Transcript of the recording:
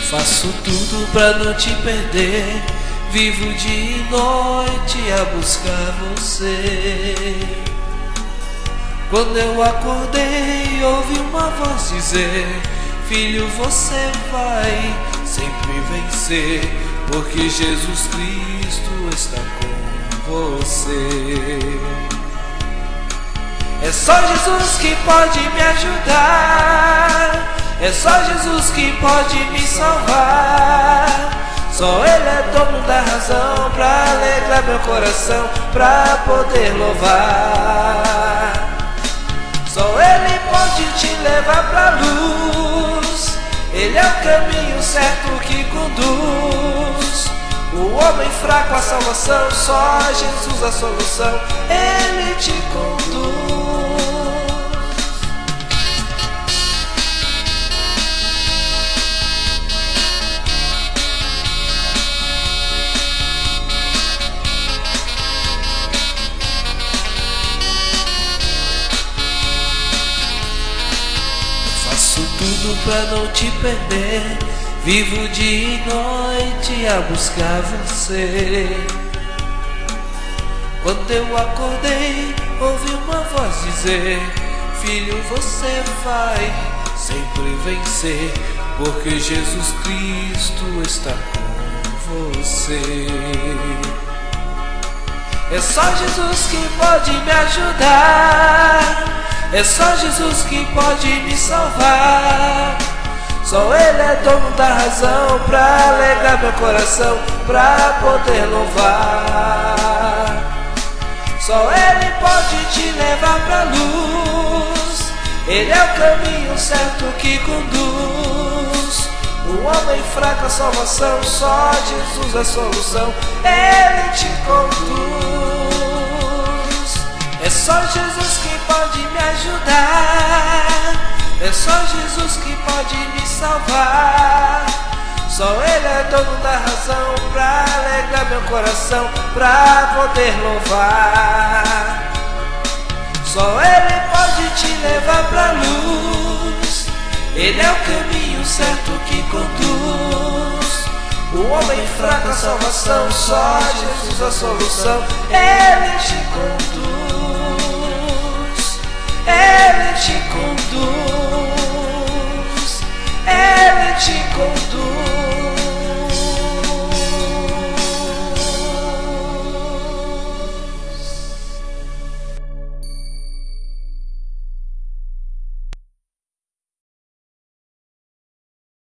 Faço tudo pra não te perder, vivo dia e noite a buscar você. Quando eu acordei, ouvi uma voz dizer: filho, você vai sempre vencer, porque Jesus Cristo está com você. É só Jesus que pode me ajudar, é só Jesus que pode me salvar. Só Ele é dono da razão pra alegrar meu coração, pra poder louvar. Só Ele pode te levar pra luz, Ele é o caminho certo que conduz o homem fraco à salvação. Só Jesus a solução, Ele te conduz. Faço tudo pra não te perder, vivo dia e noite a buscar você. Quando eu acordei, ouvi uma voz dizer: filho, você vai sempre vencer, porque Jesus Cristo está com você. É só Jesus que pode me ajudar, é só Jesus que pode me salvar. Só Ele é dono da razão pra alegrar meu coração, pra poder louvar. Só Ele pode te levar pra luz, Ele é o caminho certo que conduz o homem fraco à salvação. Só Jesus a solução, Ele te conduz. É só Jesus que pode me ajudar, é só Jesus que pode me salvar. Só Ele é dono da razão pra alegrar meu coração, pra poder louvar. Só Ele pode te levar pra luz, Ele é o caminho certo que conduz o homem fraco à salvação. Só Jesus a solução, Ele te conduz.